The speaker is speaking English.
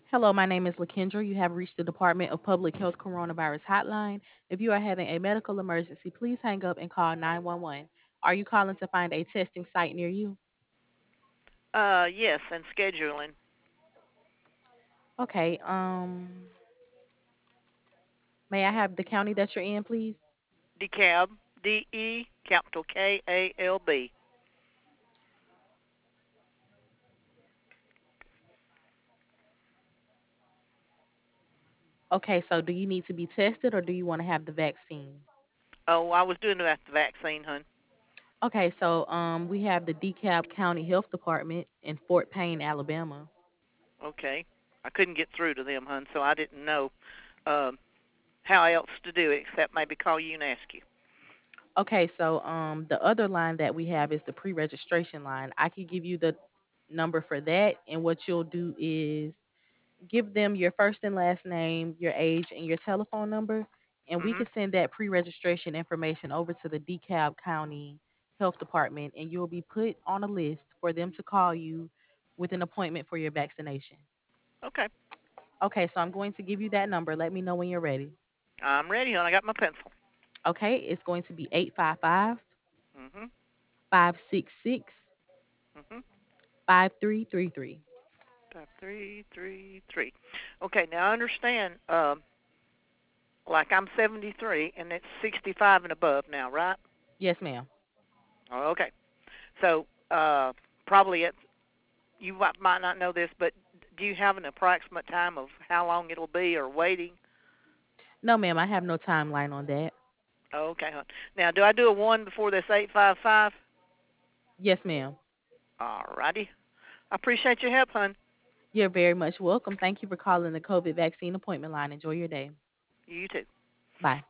Hello, my name is Lakendra. You have reached the Department of Public Health Coronavirus Hotline. If you are having a medical emergency, please hang up and call 911. Are you calling to find a testing site near you? Yes, and scheduling. Okay, may I have the county that you're in, please? DeKalb, D-E, capital K-A-L-B. Okay, so do you need to be tested or do you want to have the vaccine? Oh, I was doing about the vaccine, hun. Okay, so we have the DeKalb County Health Department in Fort Payne, Alabama. Okay. I couldn't get through to them, hun, so I didn't know um, how else to do it except maybe call you and ask you. Okay, so the other line that we have is the pre-registration line. I could give you the number for that, and what you'll do is give them your first and last name, your age, and your telephone number, and we Mhm. can send that pre-registration information over to the DeKalb County Health Department, and you'll be put on a list for them to call you with an appointment for your vaccination. Okay. Okay, so I'm going to give you that number. Let me know when you're ready. I'm ready, hun. I got my pencil. Okay, it's going to be 855 Mhm. 566 Mhm. 5333. 5333. Okay, now I understand like I'm 73 and it's 65 and above now, right? Yes, ma'am. Oh, okay. So, probably it's you might not know this, but do you have an approximate time of how long it'll be or waiting? No, ma'am, I have no timeline on that. Oh, okay, hon. Now, do I do a one before this 855? Yes, ma'am. All righty. I appreciate your help, hon. You're very much welcome. Thank you for calling the COVID vaccine appointment line. Enjoy your day. You too. Bye.